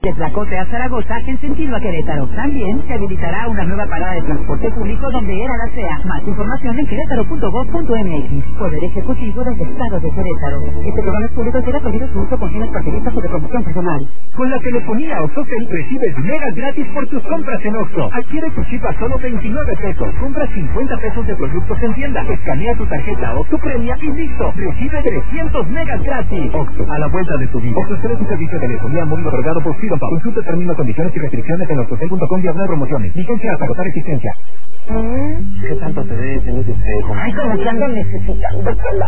De Tlacote a Zaragoza en sentido a Querétaro. También se habilitará una nueva parada de transporte público donde era la SEA. Más información en querétaro.gov.mx. Poder Ejecutivo del Estado de Querétaro. Este programa es público y será prohibido su uso con fines partidistas o de promoción personal. Con la telefonía OXXOTEL recibes megas gratis por tus compras en OXXO. Adquiere tu chip a solo 29 pesos. Compra 50 pesos de productos en tienda. Escanea tu tarjeta OXXO Premia y listo. Recibe 300 megas gratis. OXXO, a la vuelta de tu vida. OXXO es un servicio de telefonía móvil otorgado por Freedom Pop. Consulta términos, condiciones y restricciones en oxxotel.com/promociones. Vigencia hasta agotar existencia. ¿Qué tanto te debes en ese espejo? Ay, como que ando necesitando